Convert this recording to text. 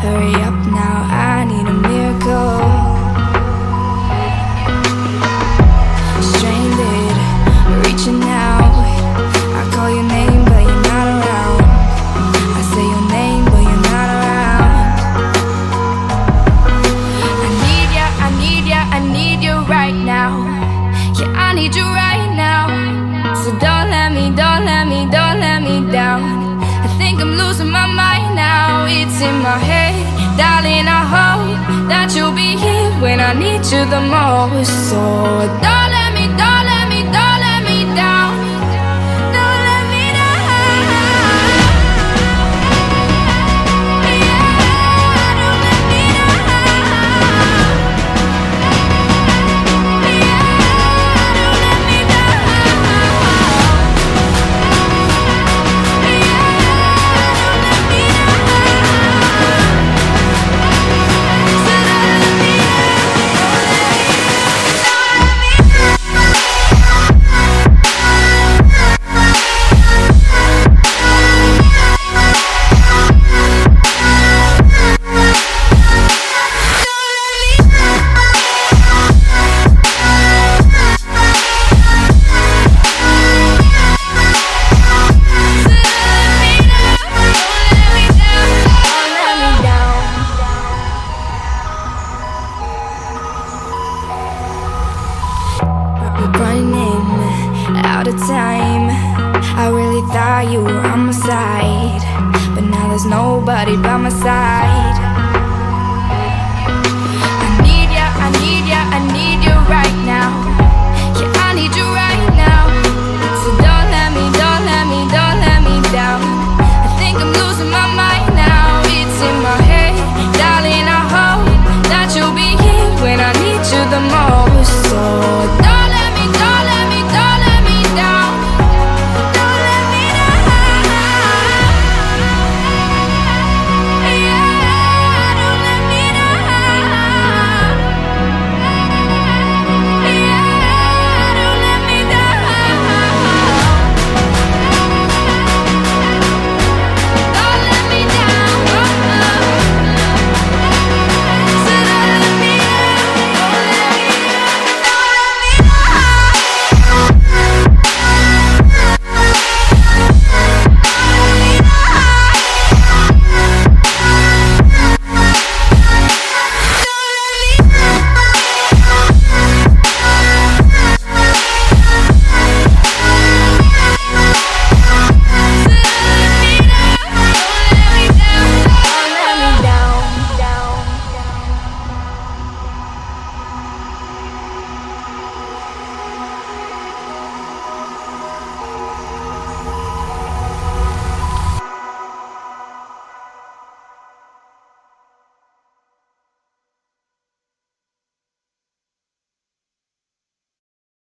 Hurry up now, I need a miracle. Stranded, reaching out. I call your name, but you're not around. I say your name, but you're not around. I need ya, I need ya, I need you right now. Yeah, I need you right now. So don't let me, don't let me, don't let me down. I think I'm losing my mind now. It's in my head, darling, I hope that you'll be here when I need you the most. So don't let me, don't let me, don't let me down. Don't let me down. Yeah, don't let me down. Yeah, don't let me down. Running out of time. I really thought you were on my side, but now there's nobody by my side.